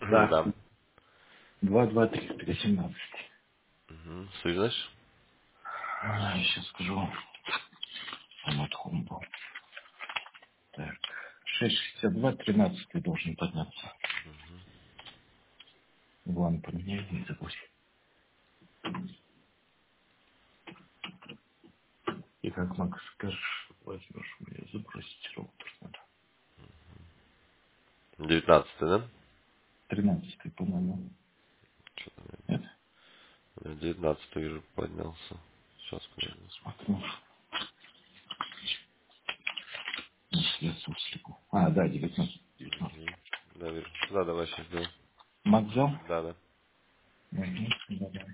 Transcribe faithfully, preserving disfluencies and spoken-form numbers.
Да. Да. Два, два, три, три, семнадцать. Угу. Слышишь? А, сейчас скажу. Вот хумбо. Так. шесть шестьдесят два, тринадцатый должен подняться. Вон поменяй, не забудь. И как Макс скажешь, возьмешь мне забросить роутер надо. Девятнадцатый, да? Тринадцатый, по-моему. Нет? Я девятнадцатый вижу, поднялся. Сейчас Сейчас подожди. посмотрю. Если слепу. А, да, девятнадцать. девятнадцать. Угу. Да, вижу. Да, давай сейчас сделаем. Макс взял? Да, да. Угу.